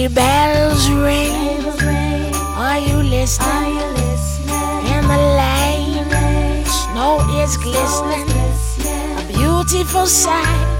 Sleigh bells ring. Are you listening? In the lane, snow is glistening. A beautiful sight.